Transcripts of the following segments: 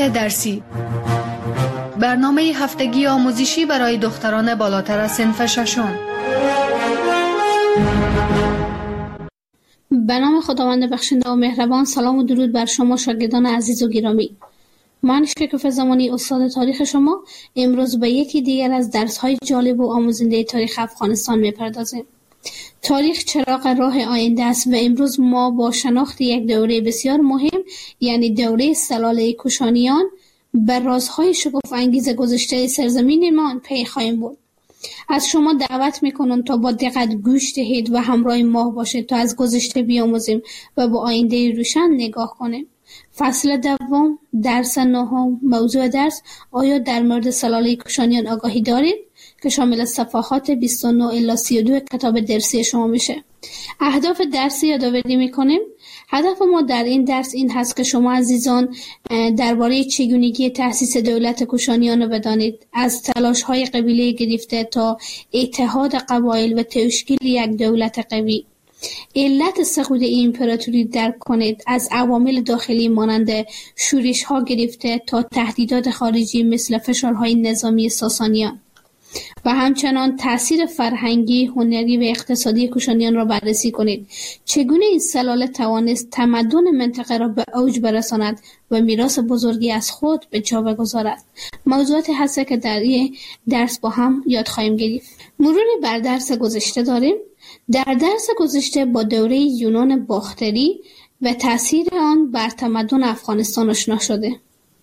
فصل درسی، برنامه هفتگی آموزشی برای دختران بالاتر از صنف ششم. به نام خداوند بخشنده و مهربان. سلام و درود بر شما شاگردان عزیز و گرامی. من شکوفه زمانی استاد تاریخ شما امروز به یکی دیگر از درس‌های جالب و آموزنده تاریخ افغانستان می‌پردازیم. تاریخ چراغ راه آینده است و امروز ما با شناخت یک دوره بسیار مهم یعنی دوره سلاله کوشانیان به رازهای شگفت‌انگیز گذشته سرزمینمان پی خواهیم برد. از شما دعوت میکنم تا با دقت گوش دهید و همراه ما باشید تا از گذشته بیاموزیم و با آینده روشن نگاه کنیم. فصل دوم، درس نهم. موضوع درس: آیا در مورد سلاله کوشانیان آگاهی دارید؟ که شامل صفحات 29 الی 32 کتاب درسی شما میشه. اهداف درسی یادآوری میکنیم. هدف ما در این درس این هست که شما عزیزان درباره چگونگی تأسیس دولت کوشانیان رو بدانید، از تلاش‌های قبیله گرفته تا اتحاد قبایل و تشکیل یک دولت قوی. علت سقوط این امپراتوری درک کنید، از عوامل داخلی مانند شورش‌ها گرفته تا تهدیدات خارجی مثل فشارهای نظامی ساسانیان و همچنان تأثیر فرهنگی، هنری و اقتصادی کوشانیان را بررسی کنید. چگونه این سلاله توانست تمدن منطقه را به اوج برساند و میراث بزرگی از خود به جا بگذارد. موضوعاتی هست که در این درس با هم یاد خواهیم گرفت. مروری بر درس گذشته داریم. در درس گذشته با دوره یونان باختری و تأثیر آن بر تمدن افغانستان آشنا شده.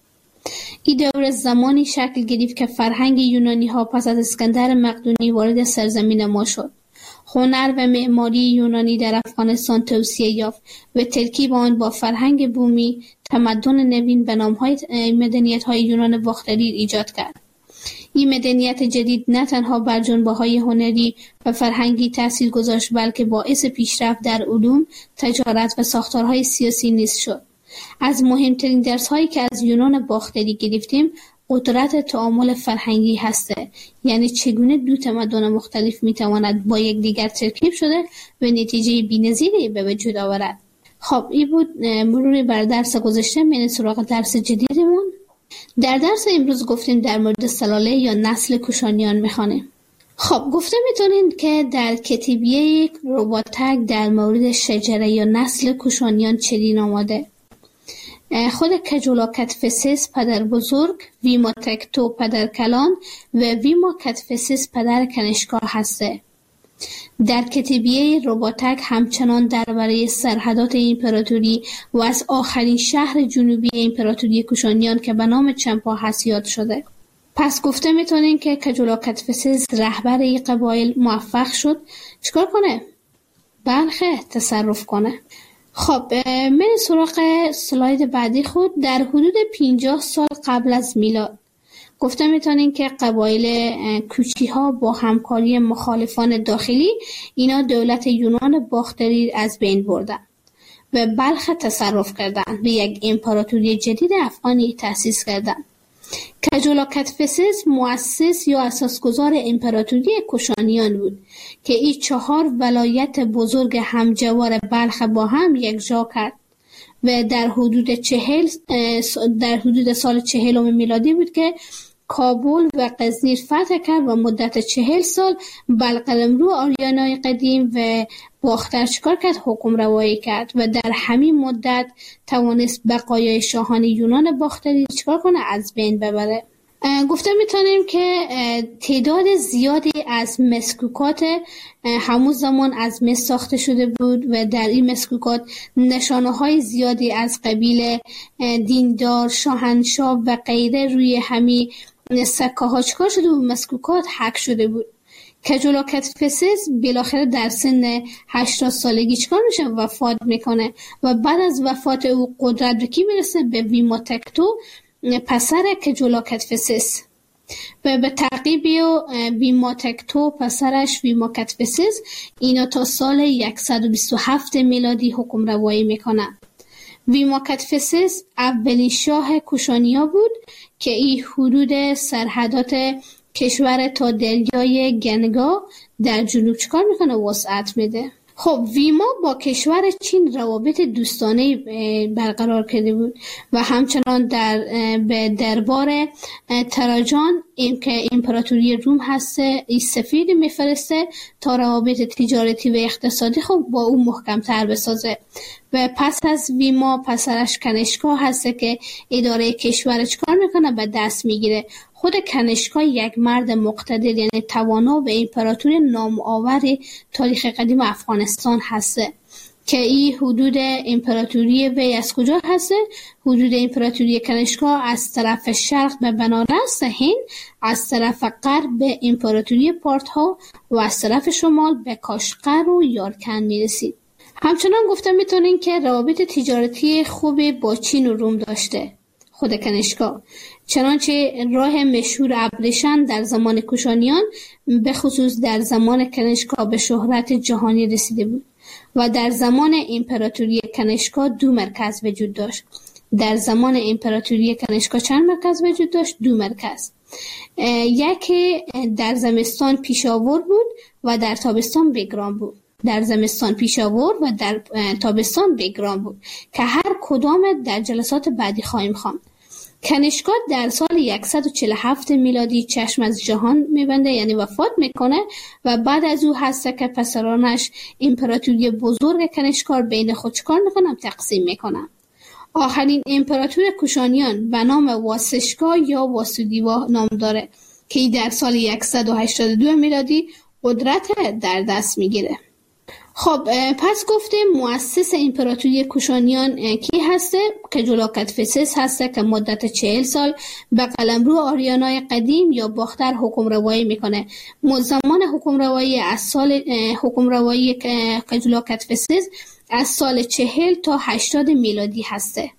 این دوره زمانی شکل گرفت که فرهنگ یونانی ها پس از اسکندر مقدونی وارد سرزمین ما شد. هنر و معماری یونانی در افغانستان توسعه یافت و ترکیب آن با فرهنگ بومی تمدن نوین به نام‌های مدنیت‌های یونان باختری ایجاد کرد. این مدنیت جدید نه تنها بر جنبه‌های هنری و فرهنگی تأثیر گذاشت بلکه باعث پیشرفت در علوم، تجارت و ساختارهای سیاسی نیز شد. از مهمترین درس‌هایی که از یونان باختری گرفتیم قدرت تعامل فرهنگی هسته، یعنی چگونه دو تمدن مختلف میتواند با یکدیگر ترکیب شده و نتیجه بی‌نظیری به وجود آورد. خب این بود مروری بر درس گذشته. میریم سراغ درس جدیدمون. در درس امروز گفتیم در مورد سلاله یا نسل کوشانیان میخوانیم. خب گفته میتونید که در کتیبیه رباطک در مورد شجره یا نسل کوشانیان چنین آمده: خود کجولا کتفسس پدر بزرگ، ویما تکتو پدر کلان و ویما کتفسس پدر کنشگاه هسته. در کتیبیه رباطک همچنان درباره سرحدات امپراتوری و از آخرین شهر جنوبی امپراتوری کوشانیان که به نام چمپا هست یاد شده. پس گفته میتونین که کجولا کتفسس رهبر این قبایل موفق شد چیکار کنه؟ بلخه تصرف کنه. خب من سراغ سلاید بعدی خود. در حدود 50 سال قبل از میلاد گفته میتونین که قبایل کوچی ها با همکاری مخالفان داخلی اینا دولت یونان باختری از بین بردن و بلخ تصرف کردن و یک امپراتوری جدید افغانی تأسیس کردن. کجولا کتفسس مؤسس یا اساسگذار امپراتوری کوشانیان بود که این 4 ولایت بزرگ همجوار بلخ با هم یکجا کرد و در حدود سال 40 میلادی بود که کابل و غزنی فتح کرد و مدت 40 سال بلقلمرو آریانای قدیم و باختر چکار کرد؟ حکم روایی کرد و در همین مدت توانست بقایای شاهان یونان باختری چکار کنه؟ از بین ببره. گفته میتونیم که تعداد زیادی از مسکوکات همون زمان از مس ساخته شده بود و در این مسکوکات نشانه های زیادی از قبیل دیندار، شاهنشاه و غیره روی همین سکه ها چکار شده بود؟ مسکوکات حک شده بود. کجولا کتفسس بالاخره در سن 80 سالگی چکار میشه؟ وفات میکنه و بعد از وفات او قدرت به کی میرسه؟ به ویما تکتو پسر کجولا کتفسس و به تعقیب ویما تکتو پسرش ویما کتفسس اینا تا سال 127 میلادی حکم روایی میکنن. ویما کتفسس اولین شاه کوشانیا بود که این حدود سرحدات کشور تا دریای گنگا در جنوب چکار میکنه؟ وسعت میده. خب ویما با کشور چین روابط دوستانه برقرار کرده بود و همچنان به دربار تراجان که امپراتوری روم هسته این سفیر میفرسته تا روابط تجارتی و اقتصادی خب با او محکمتر بسازه. و پس از ویما پسرش کنشکا هسته که اداره کشور چکار میکنه به دست میگیره. خود کنشکا یک مرد مقتدر یعنی توانا و امپراتور نامآور تاریخ قدیم افغانستان هسته که این حدود امپراتوری وی از کجا هسته؟ حدود امپراتوری کنشکا از طرف شرق به بنارس هند، از طرف غرب به امپراتوری پارتها و از طرف شمال به کاشغر و یارکند میرسید. همچنان گفته میتونین که روابط تجارتی خوبی با چین و روم داشته خود کنشکا، چنانچه راه مشهور ابریشم در زمان کوشانیان به خصوص در زمان کنشکا به شهرت جهانی رسیده بود و در زمان امپراتوری کنشکا 2 مرکز وجود داشت. در زمان امپراتوری کنشکا چند مرکز وجود داشت؟ 2 مرکز. یکی در زمستان پیشاور بود و در تابستان بگرام بود. در زمستان پیشاور و در تابستان بگرام بود که هر کدام در جلسات بعدی خواهیم خواند. کنشکا در سال 147 میلادی چشم از جهان میبنده یعنی وفات میکنه و بعد از او هسته که پسرانش امپراتوری بزرگ کنشکا بین خود چکار میکنن؟ تقسیم میکنن. آخرین امپراتور کوشانیان به نام واسشکا یا واسودیوا نام داره که در سال 182 میلادی قدرت در دست میگیره. خب پس گفتیم مؤسس امپراتوری کوشانیان کی هسته؟ کجولاکتفسس هسته که مدت 40 سال به قلمرو آریانای قدیم یا باختر حکم روایی میکنه. زمان حکم روایی کجولاکتفسس از سال 40 تا 80 میلادی هسته.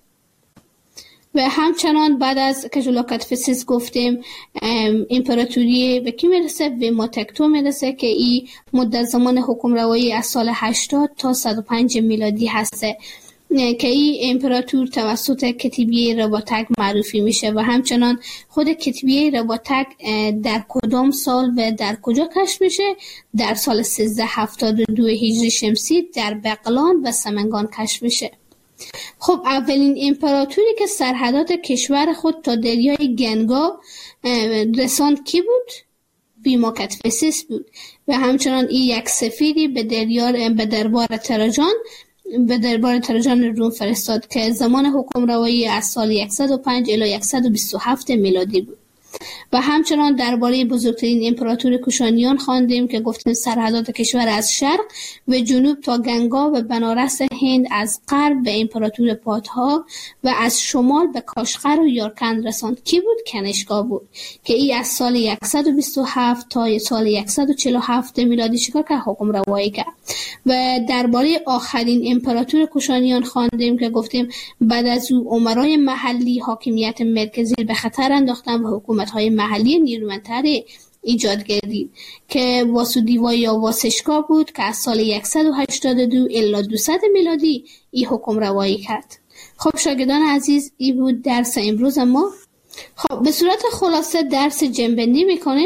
و همچنان بعد از کجولاکتفسس گفتیم امپراتوری به کی میرسه؟ ویما تکتو میرسه که این مدت زمان حکم روایی از سال 80 تا 105 میلادی هسته که این امپراتور توسط کتیبیه رباطک معروفی میشه و همچنان خود کتیبیه رباطک در کدام سال و در کجا کشف میشه؟ در سال 1372 هجری شمسی در بغلان و سمنگان کشف میشه. خب اولین امپراتوری که سرحدات کشور خود تا دریای گنگا رساند کی بود؟ ویماکتفسس بود و همچنان این یک سفیری به دربار تراجان روم فرستاد که زمان حکم روایی از سال 105 الی 127 میلادی بود. و همچنان درباره بزرگترین امپراتور کوشانیان خواندیم که گفتیم سرحدات کشور از شرق و جنوب تا گنگا و بنارس هند، از غرب به امپراتور پادها و از شمال به کاشغر و یارکند رساند. کی بود؟ کنشکا بود که این از سال 127 تا سال 147 میلادی شکار که حکم روایی کرد. و درباره آخرین امپراتور کوشانیان خواندیم که گفتیم بعد از او امرای محلی حاکمیت مرکزی به خطر انداختن و حکومت‌های محلی نیرومندتر ایجاد کردید که واسودیوا یا واسشکا بود که از سال 182 الی 200 میلادی این حکم روایی کرد. خب شاگردان عزیز این بود درس امروز ما. خب به صورت خلاصه درس جنبندی میکنیم.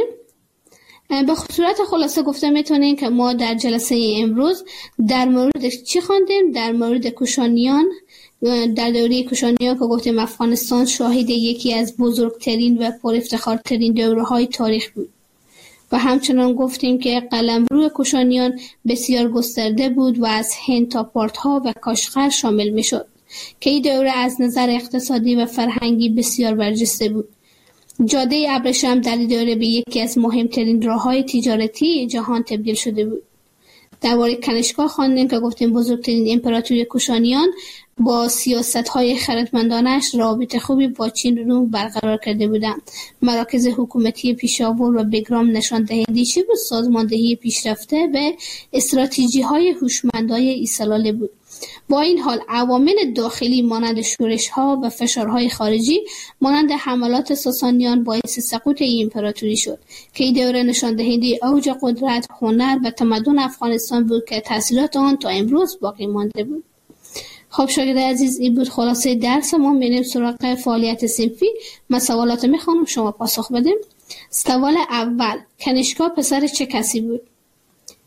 به صورت خلاصه گفته میتونیم که ما در جلسه امروز در مورد چی خواندیم؟ در مورد کوشانیان، در دوره کوشانیان که گفتیم افغانستان شاهد یکی از بزرگترین و پر افتخارترین دوره‌های تاریخ بود و همچنان گفتیم که قلمرو کوشانیان بسیار گسترده بود و از هند تا پارتها و کاشغر شامل میشد که این دوره از نظر اقتصادی و فرهنگی بسیار برجسته بود. جاده ابریشم در این دوره به یکی از مهمترین راه‌های تجارتی جهان تبدیل شده بود. درباره کنشکا خواندیم که گفتیم بزرگترین امپراتوری کوشانیان با سیاست‌های خردمندانش رابطه خوبی با چین و روم برقرار کرده بودند. مراکز حکومتی پیشاور و بگرام نشان دهنده چی بود؟ سازماندهی پیشرفته و استراتژی‌های هوشمندانه ایصالاله بود. با این حال عوامل داخلی مانند شورش‌ها و فشارهای خارجی مانند حملات ساسانیان باعث سقوط این امپراتوری شد که این دوره نشان دهنده اوج قدرت، هنر و تمدن افغانستان بود که تأثیرات آن تا امروز باقی مانده بود. خب شاگرد عزیز این بود خلاصه درس ما. میریم سراغ فعالیت صنفی. من سوالات میخوانم شما پاسخ بدیم. سوال اول، کنشکا پسر چه کسی بود؟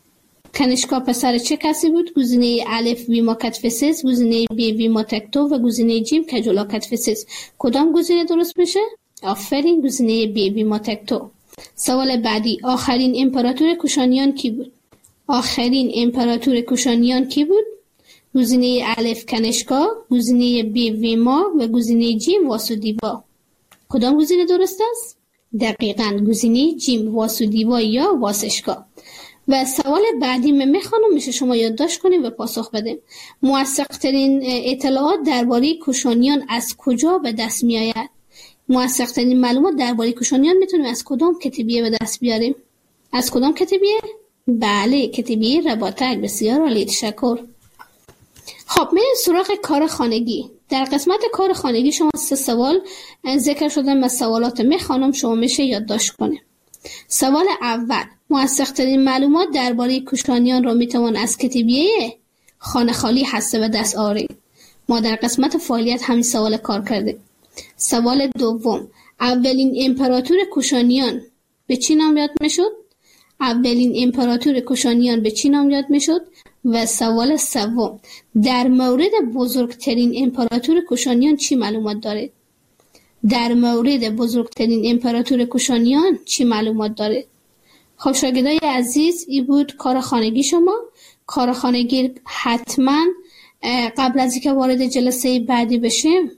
کنشکا پسر چه کسی بود؟ گزینه الف ویما کتفسس، گزینه بی ویما تکتو و گزینه جیم کجولا کتفسس. کدام گزینه درست میشه؟ آفرین، گزینه بی ویما تکتو. سوال بعدی، آخرین امپراتور کوشانیان کی بود؟ آخرین امپراتور کوشانیان کی بود؟ گزینه الف کنشکا، گزینه بی ویما و گزینه جیم واسودیوا. کدام گزینه درست است؟ دقیقاً گزینه جیم واسودیوا یا واسشکا. و سوال بعدی میخوانم میشه شما یادداشت کنیم و پاسخ بدیم. موثق ترین اطلاعات درباره کوشانیان از کجا به دست می آید؟ موثق ترین معلومات درباره کوشانیان میتونیم از کدام کتیبیه به دست بیاریم؟ از کدام کتیبیه؟ بله، کتیبیه رباطک. بسیار عالی، تشکر. خب میریم سراغ کار خانگی. در قسمت کار خانگی شما 3 سوال ذکر شده. من سوالات میخوانم، شما میشه یادداشت کنیم. سوال اول، موثق ترین معلومات درباره کوشانیان را میتوان از کتیبیه خانه خالی هسته به دست آورید. ما در قسمت فعالیت همین سوال کار کردیم. سوال دوم، اولین امپراتور کوشانیان به چی نام یاد میشد؟ اولین امپراتور کوشانیان به چی نام یاد میشد؟ و سوال سوم، در مورد بزرگترین امپراتور کوشانیان چی معلومات دارید؟ در مورد بزرگترین امپراتور کوشانیان چی معلومات دارید؟ خب شاگردای عزیز، این بود کار خانگی شما. کار خانگی حتما قبل از اینکه وارد جلسه بعدی بشیم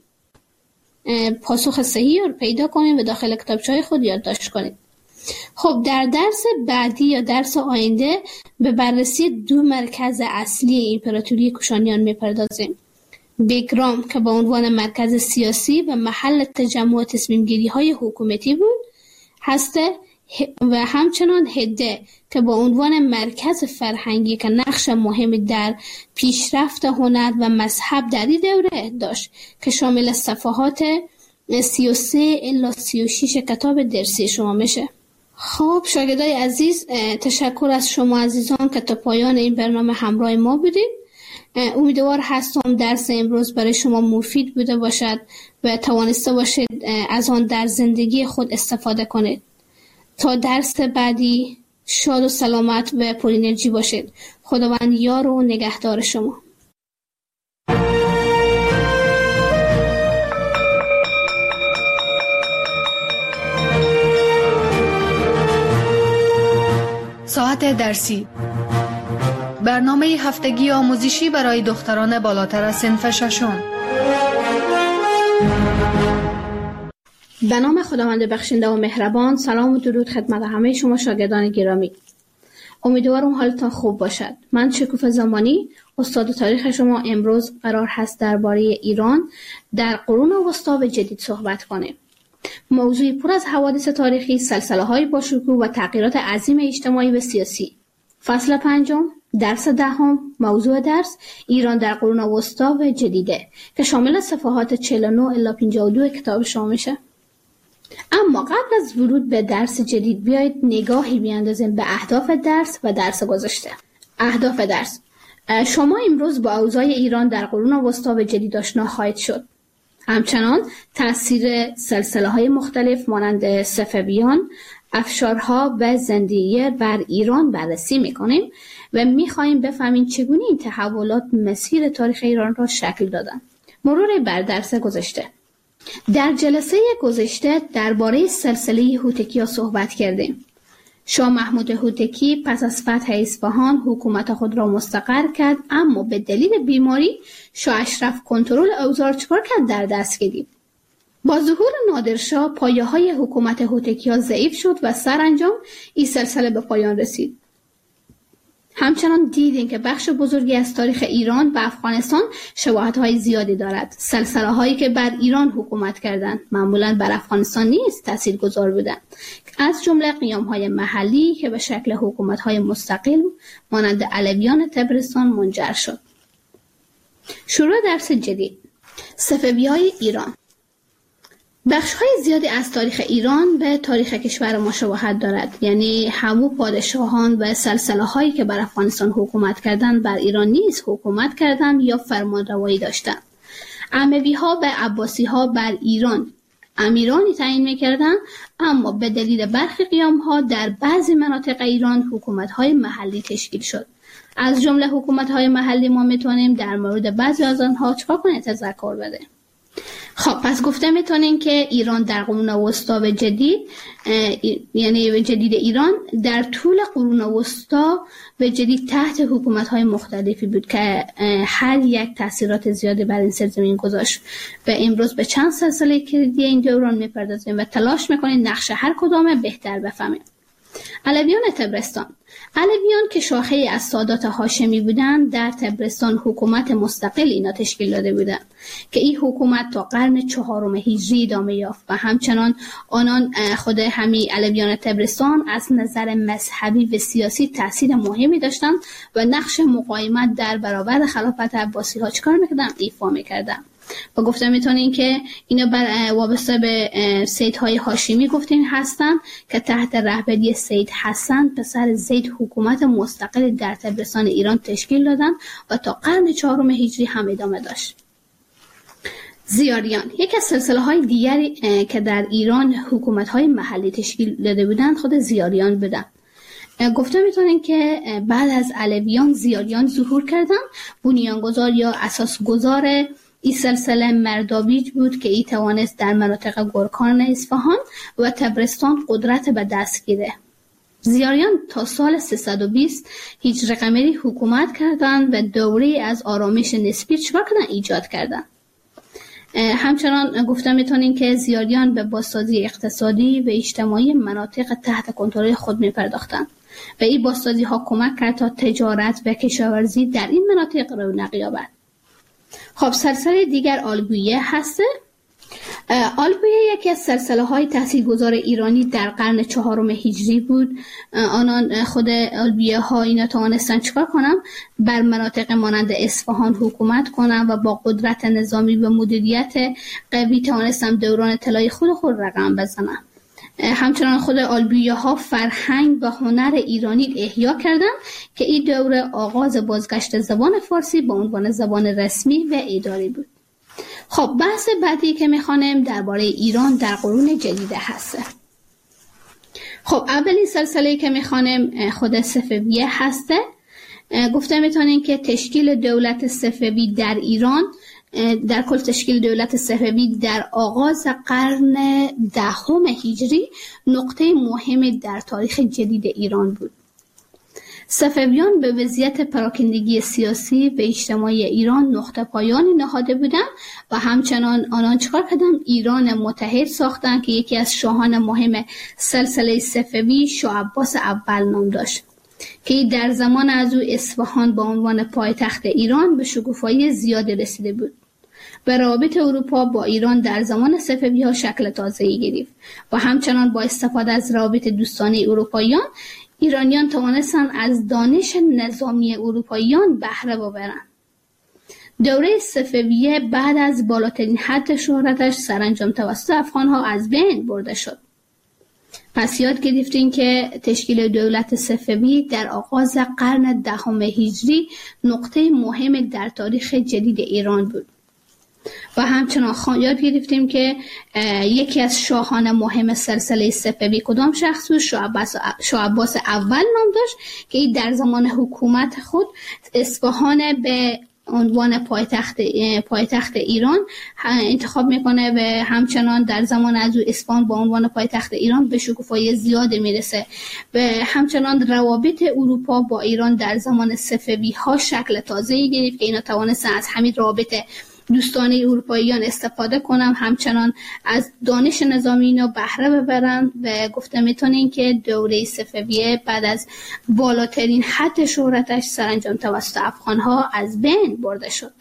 پاسخ صحیح رو پیدا کنیم و داخل کتابچه‌های خود یادداشت کنیم. خب در درس بعدی یا درس آینده به بررسی 2 مرکز اصلی امپراتوری کوشانیان میپردازیم. بگرام که با عنوان مرکز سیاسی و محل تجمع تصمیم گیری های حکومتی بود هسته و همچنان هده که با عنوان مرکز فرهنگی که نقش مهمی در پیشرفت هنر و مذهب در این دوره داشت که شامل صفحات 33 الی 36 کتاب درسی شما میشه. خب شاگردای عزیز، تشکر از شما عزیزان که تا پایان این برنامه همراه ما بودید. امیدوار هستم درس امروز برای شما مفید بوده باشد و توانسته باشید از آن در زندگی خود استفاده کنید. تا درس بعدی شاد و سلامت و پر انرژی باشید. خداوند یار و نگهدار شما. ساعت درسی، برنامه هفتگی آموزشی برای دختران بالاتر از صنف 6. به نام خداوند بخشنده و مهربان. سلام و درود خدمت همه شما شاگردان گرامی. امیدوارم حالتان خوب باشد. من شکوفه زمانی، استاد تاریخ شما. امروز قرار هست درباره ایران در قرون وسطی و جدید صحبت کنیم. موضوعی پر از حوادث تاریخی، سلسله‌های باشکوه و تغییرات عظیم اجتماعی و سیاسی. فصل 5، درس 10، موضوع درس ایران در قرون وسطی و جدیده که شامل صفحات 49 الی 52 کتاب شما میشه. اما قبل از ورود به درس جدید بیایید نگاهی بیاندازیم به اهداف درس و درس گذشته. اهداف درس: شما امروز با اوضاع ایران در قرون وسطی و جدید آشنا خواهید شد. همچنان تأثیر سلسله‌های مختلف مانند صفویان، افشارها و زندیه بر ایران بررسی می‌کنیم و می‌خواهیم بفهمیم چگونه این تحولات مسیر تاریخ ایران را شکل دادند. مرور بر درس گذشته. در جلسه گذشته درباره سلسله هوتکی‌ها صحبت کردیم. شاه محمود هوتکی پس از فتح اصفهان حکومت خود را مستقر کرد، اما به دلیل بیماری شاه اشرف کنترل اوضاع را چکار کرد؟ در دست گرفت. با ظهور نادرشاه پایه‌های حکومت هوتکی‌ها ضعیف شد و سرانجام این سلسله به پایان رسید. همچنان دیدیم که بخش بزرگی از تاریخ ایران و افغانستان شباهت‌های زیادی دارد. سلسله‌هایی که بر ایران حکومت کردند معمولاً بر افغانستان نیز تاثیرگذار بودند، از جمله قیام‌های محلی که به شکل حکومت‌های مستقل مانند علویان طبرستان منجر شد. شروع درس جدید. صفوی‌های ایران. بخش‌های زیادی از تاریخ ایران به تاریخ کشور ما شباهت دارد، یعنی همو پادشاهان و سلسله‌هایی که بر افغانستان حکومت کردند بر ایران نیز حکومت کردند یا فرمانروایی داشتند. اموی‌ها و عباسی‌ها بر ایران امیرانی تعیین می‌کردند، اما به دلیل برخی قیام‌ها در بعضی مناطق ایران حکومت‌های محلی تشکیل شد. از جمله حکومت‌های محلی ما میتونیم در مورد بعضی از آنها چکار کنیم تذکر بده. خب پس گفته میتونیم که ایران در قرون وسطا و جدید یعنی جدید ایران در طول قرون وسطا و جدید تحت حکومت‌های مختلفی بود که هر یک تاثیرات زیادی بر این سرزمین گذاشت و امروز به چند سلسله کلیدی این دوران میپردازیم و تلاش میکنیم نقش هر کدام بهتر بفهمیم. علویان طبرستان. علویان که شاخه از سادات هاشمی بودند در طبرستان حکومت مستقل اینا تشکیل داده بودند که این حکومت تا قرن 4 هجری ادامه یافت و همچنان آنان خود همین علویان طبرستان از نظر مذهبی و سیاسی تاثیر مهمی داشتند و نقش مقاومت در برابر خلافت عباسی ها چکار میکردن؟ ایفا میکردن. و گفته میتونین که اینا وابسته به سیدهای هاشمی گفتین هستن که تحت رهبری سید حسن پسر زید حکومت مستقل در طبرستان ایران تشکیل دادن و تا قرن 4 هجری هم ادامه داشت. زیاریان یکی از سلسله های دیگری که در ایران حکومت های محلی تشکیل داده بودند خود زیاریان بودند. گفته میتونین که بعد از علویان زیاریان ظهور کردن. بنیانگذار یا اساسگذار این سلسله مردابیج بود که ای توانست در مناطق گورکان اصفهان و طبرستان قدرت به دست گیره. زیاریان تا سال 320 هجری قمری حکومت کردند و دوره از آرامش نسبی ایجاد کردند. همچنان گفته میتونین که زیاریان به بازسازی اقتصادی و اجتماعی مناطق تحت کنترل خود میپرداختند و این بازسازی ها کمک کرد تا تجارت و کشاورزی در این مناطق رونق یابد. خب سلسله دیگر آلبویه هسته. آلبویه یکی از سلسله های تاثیرگذار ایرانی در قرن 4 هجری بود. آنان خود آلبویه ها اینا توانستن چکار کنن؟ بر مناطق مانند اصفهان حکومت کنن و با قدرت نظامی و مدیریت قوی توانستن دوران طلایی خود رقم بزنن. همچنان خود آلبویه ها فرهنگ و هنر ایرانی احیا کردند که این دوره آغاز بازگشت زبان فارسی به عنوان زبان رسمی و اداری بود. خب بحث بعدی که میخوانیم درباره ایران در قرون جدیده هست. خب اولین سلسله که میخوانیم خود صفویه هسته. گفته میتونین که تشکیل دولت صفوی در ایران در کل تشکیل دولت صفوی در آغاز قرن 10 هجری نقطه مهمی در تاریخ جدید ایران بود. صفویان به وضعیت پراکندگی سیاسی و اجتماعی ایران نقطه پایانی نهاده بودند و همچنان آنان چکار کردند؟ ایران متحد ساختند که یکی از شاهان مهم سلسله صفوی شاه عباس اول نام داشت که در زمان از او اصفهان به عنوان پایتخت ایران به شکوفایی زیادی رسیده بود. و روابط اروپا با ایران در زمان صفوی ها شکل تازه‌ای گرفت و همچنان با استفاده از روابط دوستانه اروپاییان ایرانیان توانستند از دانش نظامی اروپاییان بهره ببرند. دوره صفویه بعد از بالاترین حد شهرتش سرانجام توسط افغان‌ها از بین برده شد. پس یاد گرفتیم که تشکیل دولت صفوی در آغاز قرن 10 هجری نقطه مهم در تاریخ جدید ایران بود. و همچنان یاد گرفتیم که یکی از شاهان مهم سلسله صفوی کدام شخص بود؟ شاه عباس اول نام داشت که این در زمان حکومت خود اصفهان به عنوان پایتخت ایران انتخاب میکنه و همچنان در زمان از او اصفهان با عنوان پایتخت ایران به شکوفایی زیاد میرسه و همچنان روابط اروپا با ایران در زمان صفوی ها شکل تازه‌ای گرفت که اینا توانستن از همین روابط دوستانه اروپاییان استفاده کنم، همچنان از دانش نظامی اینا بهره ببرن و گفته میتونین که دوره صفویه بعد از بالاترین حد شهرتش سرانجام توسط افغانها از بین برده شد.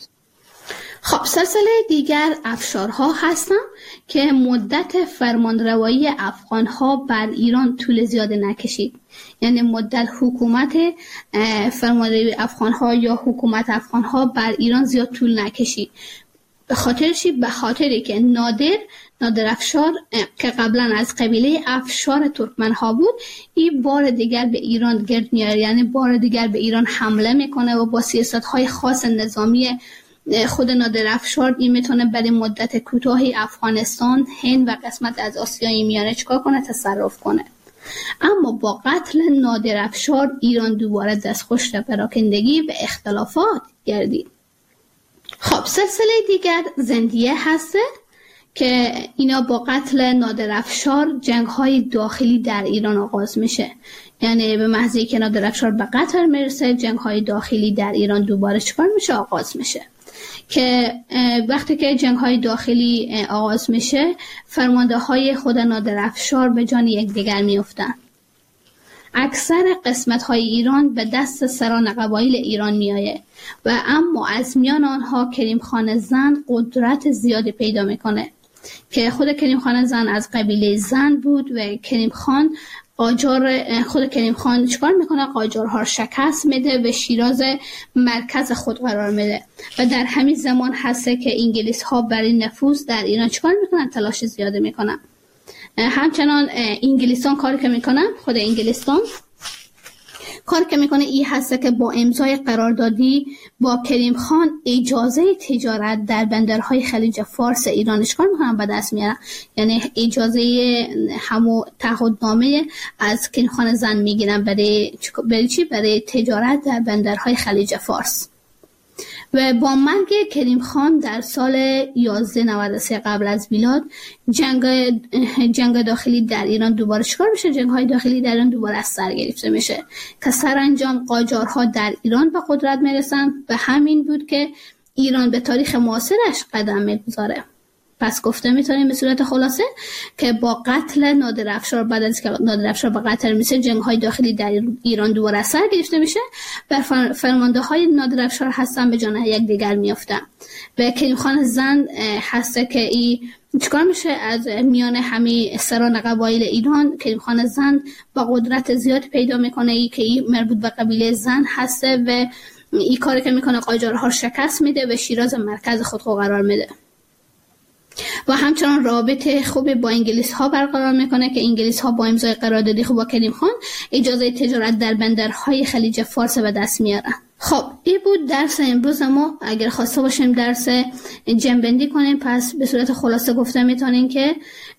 خب سلسله دیگر افشارها هستن که مدت فرمانروایی افغانها بر ایران طول زیاد نکشید. یعنی مدت حکومت فرمانروایی افغانها یا حکومت افغانها بر ایران زیاد طول نکشید. به خاطری که نادر افشار که قبلا از قبیله افشار ترکمنها بود این بار دیگر به ایران گرد میاره، یعنی بار دیگر به ایران حمله میکنه و با سیاست‌های خاص نظامی خود نادر افشار این میتونه برای مدت کوتاهی افغانستان، هند و قسمت از آسیای میانه چیکار کنه؟ تصرف کنه. اما با قتل نادر افشار ایران دوباره دستخوش پراکندگی و اختلافات گردید. خب سلسله دیگر زندیه هسته که اینا با قتل نادر افشار جنگ‌های داخلی در ایران آغاز میشه. یعنی به محضی که نادر افشار به قتل میرسه جنگ‌های داخلی در ایران دوباره چیکار میشه؟ آغاز میشه. که وقتی که جنگ‌های داخلی آغاز میشه فرمانده‌های خود نادر افشار به جان یکدیگر میافتند. اکثر قسمت‌های ایران به دست سران قبایل ایران میآید و اما از میان آنها کریم خان زند قدرت زیادی پیدا میکنه که خود کریم خان زند از قبیله زند بود و کریم خان چیکار میکنه؟ قاجارها رو شکست میده و شیراز مرکز خود قرار میده و در همین زمان هسته که انگلیس ها برای نفوذ در ایران چیکار میکنن؟ تلاش زیاده میکنن. همچنان انگلیسان کاری که میکنن، خود انگلیسان کاری که میکنه این هسته که با امضای قراردادی با کریم خان اجازه تجارت در بندرهای خلیج فارس ایران چیکار میکنن؟ به دست میارن. یعنی اجازه همو تعهدنامه از کریم خان زند میگیرن برای چی؟ برای تجارت در بندرهای خلیج فارس. و با مرگ کریم خان در سال 1193 قبل از میلاد جنگ داخلی در ایران دوباره چیکار میشه؟ جنگ‌های داخلی در ایران دوباره از سر گرفته میشه که سرانجام قاجارها در ایران به قدرت میرسن و همین بود که ایران به تاریخ معاصرش قدم میگذاره. پس گفته میتونیم به صورت خلاصه که با قتل نادر افشار، بعد از که نادر افشار به قتل میشه جنگ‌های داخلی در ایران دوباره از سر گرفته میشه و فرمانده‌های نادر افشار هستن به جان یکدیگر میافتن و کریم خان زند هسته که این چیکار میشه؟ از میان همه سران قبایل ایران کریم خان زند با قدرت زیاد پیدا میکنه ای که این مربوط به قبیله زند هسته و این کاری که میکنه قاجارها شکست میده و شیراز مرکز خود قرار میده و همچنان رابطه خوب با انگلیس ها برقرار میکنه که انگلیس ها با امضای قراردادی خوب با کریم خان اجازه تجارت در بندرهای خلیج فارس به دست میارن. خب این بود درس امروز ما. اگر خواسته باشیم درس جنبندی کنیم پس به صورت خلاصه گفته میتونیم که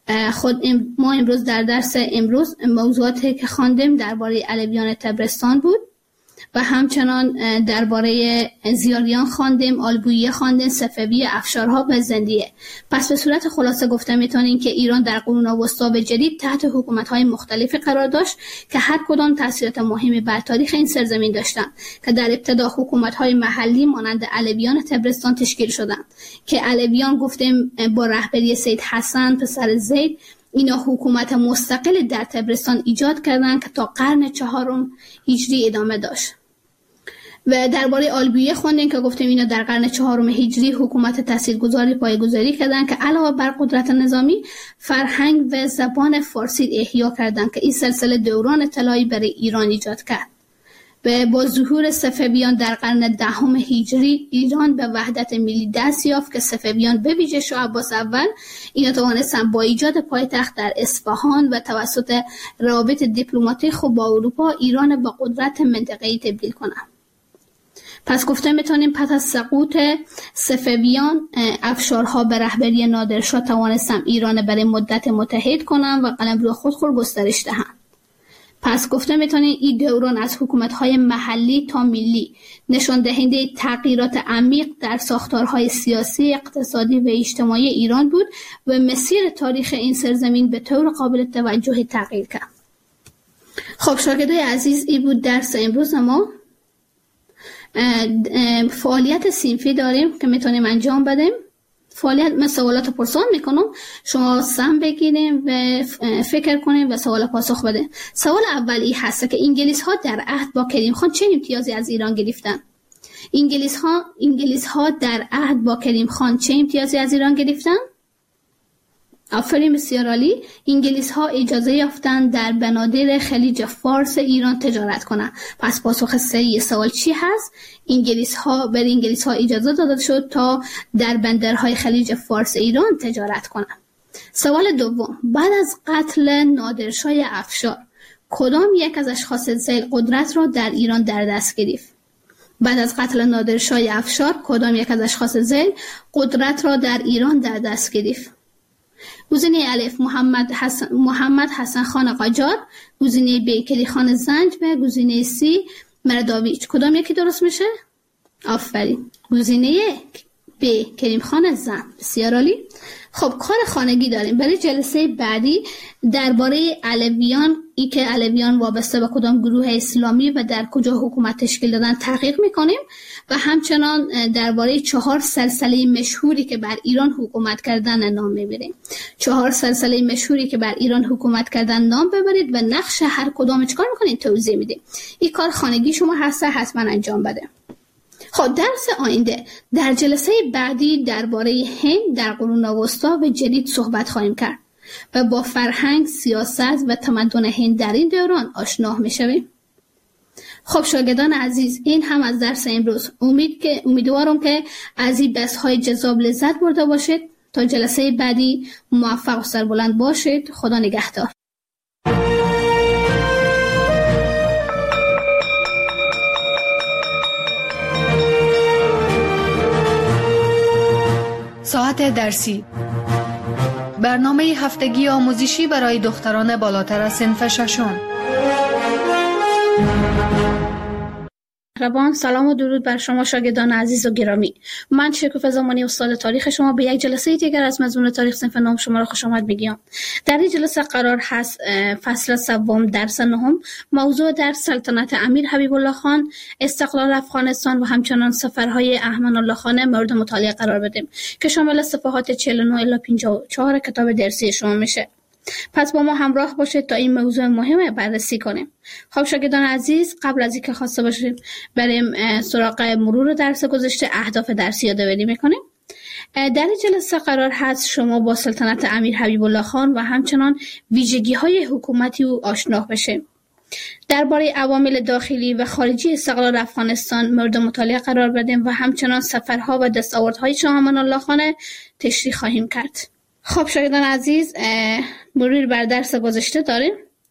ما امروز در درس امروز موضوعاتی که خواندیم درباره علویان طبرستان بود و همچنان درباره زیاریان خواندیم، آلبویه خواندیم، صفوی، افشارها و زندیه. پس به صورت خلاصه گفته میتونیم که ایران در قرون وسطی و جدید تحت حکومت‌های مختلفی قرار داشت که هر کدام تاثیرات مهمی بر تاریخ این سرزمین داشتند که در ابتدا حکومت‌های محلی مانند علویان طبرستان تشکیل شدند که علویان گفتیم با رهبری سید حسن پسر زید اینا حکومت مستقل در طبرستان ایجاد کردند که تا قرن 4 هجری ادامه داشت. و درباره آلبویه خوندیم که گفتیم اینا در قرن 4 هجری حکومت تاثیرگذاری پایه‌گذاری کردند که علاوه بر قدرت نظامی فرهنگ و زبان فارسی احیا کردند که این سلسله دوران طلایی برای ایران ایجاد کرد. و با ظهور صفویان در قرن 10 هجری ایران به وحدت ملی دست یافت که صفویان به ویژه شاه عباس اول اینا توانستند با ایجاد پایتخت در اصفهان و توسط روابط دیپلماتیک خوب با اروپا ایران به قدرت منطقه‌ای تبدیل کنند. پس گفته میتونیم پس از سقوط صفویان افشارها به رهبری نادرشاه توانستند ایران برای مدت متحد کنند و قلمرو خود گسترش دهند. پس گفته میتونیم این دوران از حکومت‌های محلی تا ملی نشان دهنده تغییرات عمیق در ساختارهای سیاسی، اقتصادی و اجتماعی ایران بود و مسیر تاریخ این سرزمین به طور قابل توجه تغییر کرد. خب شاگردای عزیز این بود درس امروز ما. فعالیت صنفی داریم که میتونیم انجام بدیم. فعالیت من سوالات پرسان میکنم، شما سهم بگیریم و فکر کنیم و سوال پاسخ بده. سوال اولی هست که انگلیس ها در عهد با کریم خان چه امتیازی از ایران گرفتن؟ انگلیس ها در عهد با کریم خان چه امتیازی از ایران گرفتن؟ آفرین بسیار عالی. انگلیس ها اجازه یافتند در بنادر خلیج فارس ایران تجارت کنند. پس پاسخ صحیح سوال چی هست؟ انگلیس ها اجازه داده شد تا در بندرهای خلیج فارس ایران تجارت کنند. سوال دوم، بعد از قتل نادرشاه افشار کدام یک از اشخاص ذی‌القدرت را در ایران در دست گرفت؟ بعد از قتل نادرشاه افشار کدام یک از اشخاص زین قدرت را در ایران در دست گرفت؟ گزینه الف محمد حسن خان قاجار، گزینه ب کلی خان زنج و گزینه سی مرداویچ. کدام یکی درست میشه؟ آفرین، گزینه ب کریم خان زند. بسیار عالی. خب کار خانگی داریم برای جلسه بعدی درباره علویان، ای که علویان وابسته به کدام گروه اسلامی و در کجا حکومت تشکیل دادن تحقیق میکنیم و همچنان درباره 4 سلسله مشهوری که بر ایران حکومت کردن نام میبریم. 4 سلسله مشهوری که بر ایران حکومت کردن نام ببرید و نقش هر کدام چیکار میکنید توضیح میدیم. این کار خانگی شما هست، حتما انجام بده. خب درس آینده در جلسه بعدی درباره هند در قرون وسطی و جدید صحبت خواهیم کرد و با فرهنگ، سیاست و تمدن هند در این دوران آشنا میشویم. خب شاگردان عزیز، این هم از درس امروز. امیدوارم که از این بحث‌های جذاب لذت برده باشید. تا جلسه بعدی موفق و سربلند باشید. خدا نگهدار. ساعت درسی، برنامه هفتگی آموزشی برای دختران بالاتر از صنف ششم. مهربان، سلام و درود بر شما شاگردان عزیز و گرامی. من شکوفه زمانی استاد تاریخ شما به یک جلسه دیگر از مضمون تاریخ صنف نهم شما را خوش آمد میگویم. در این جلسه قرار هست فصل سوم درس نهم موضوع در سلطنت امیر حبیب الله خان، استقلال افغانستان و همچنان سفرهای احمد الله خان مورد مطالعه قرار بدیم که شامل صفحات 49 الی 54 کتاب درسی شما میشه. پس با ما همراه باشید تا این موضوع مهم بررسی کنیم. خب شاگردان عزیز، قبل از اینکه خواسته باشیم بریم سراغ مرور درس گذشته، اهداف درسی یادآوری میکنیم. در این جلسه قرار هست شما با سلطنت امیر حبیب الله خان و همچنان ویژگی های حکومتی او آشنا بشیم. درباره عوامل داخلی و خارجی استقلال افغانستان مورد مطالعه قرار بدیم و همچنان سفرها و دستاوردهای شاه امان الله خان تشریح خواهیم کرد. خب شاگردان عزیز، مرور بر درس گذشته داریم.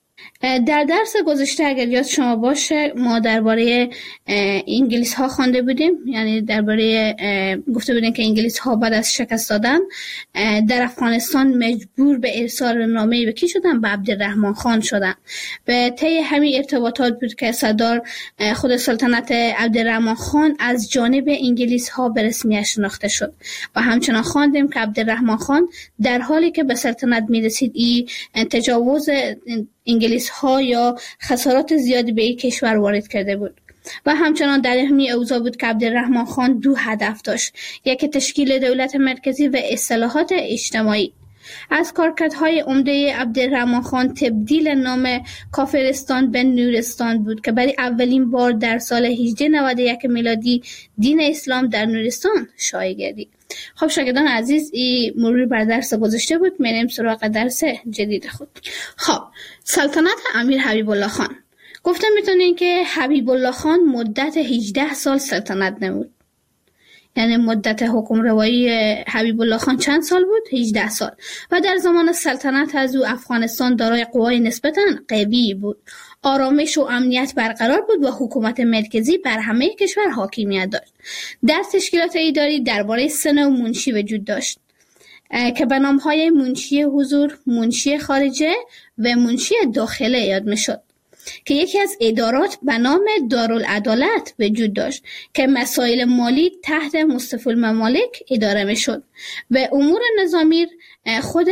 در درس گذشته اگر یاد شما باشه ما درباره انگلیس ها خوانده بودیم، یعنی درباره گفته بودیم که انگلیس ها بعد از شکست دادن در افغانستان مجبور به ارسال نامه‌ای به کی شدن؟ به عبدالرحمن خان شدن. به طی همین ارتباطات بود که سردار خود سلطنت عبدالرحمن خان از جانب انگلیس ها به رسمیت شناخته شد و همچنان خواندیم که عبدالرحمن خان در حالی که به سلطنت میرسید این تجاوز انگلیس ها یا خسارات زیادی به این کشور وارد کرده بود و همچنان در همین اوضاع بود که عبدالرحمن خان 2 هدف داشت: یکی تشکیل دولت مرکزی و اصلاحات اجتماعی. از کارکردهای عمده عبدالرحمن خان تبدیل نام کافرستان به نورستان بود که برای اولین بار در سال 1891 میلادی دین اسلام در نورستان شایع گردید. خب شاگردان عزیز، این مرور بر درس گذشته بود. میریم سراغ درس جدید خود. خب سلطنت امیر حبیب الله خان. گفتم میتونین که حبیب الله خان مدت 18 سال سلطنت نمود. یعنی مدت حکم روایی حبیب الله خان چند سال بود؟ 18 سال. و در زمان سلطنت از او افغانستان دارای قوای نسبتاً قوی بود. آرامش و امنیت برقرار بود و حکومت مرکزی بر همه کشور حاکمیت داشت. در تشکیلات اداری درباره سه نوع منشی وجود داشت که به نام‌های منشی حضور، منشی خارجه و منشی داخله یاد می‌شد که یکی از ادارات به نام دارالعدالت وجود داشت که مسائل مالی تحت مصطفی الممالک اداره می‌شد و امور نظامی خود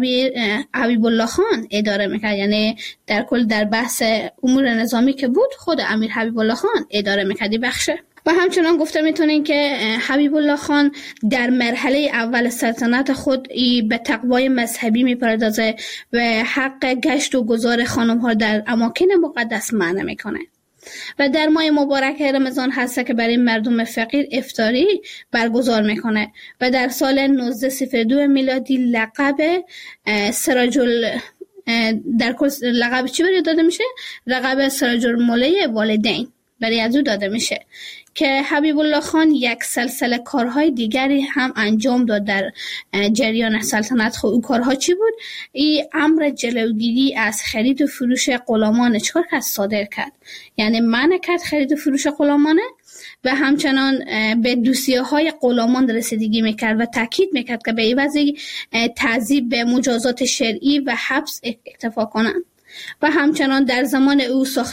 حبیب الله خان اداره میکرد. یعنی در کل در بحث امور نظامی که بود خود امیر حبیب الله خان اداره میکردی بخشه. و همچنان گفته میتونین که حبیب الله خان در مرحله اول سلطنت خود به تقوای مذهبی میپردازه و حق گشت و گذار خانم ها در اماکن مقدس منع میکنه و در ماه مبارک رمضان هست که برای مردم فقیر افطاری برگزار میکنه و در سال 1902 میلادی لقب در کل لقب چی برای داده میشه؟ لقب سراج الملک والدین برای از او داده میشه که حبیب الله خان یک سلسله کارهای دیگری هم انجام داد در جریان سلطنت. خود او کارها چی بود؟ این امر جلوگیری از خرید و فروش غلامان چکار که صادر کرد، یعنی منع کرد خرید و فروش غلامانه و همچنان به دوسیه‌های غلامان رسیدگی میکرد و تاکید میکرد که به عوض تعذیب به مجازات شرعی و حبس اکتفا کنند. و همچنان در زمان او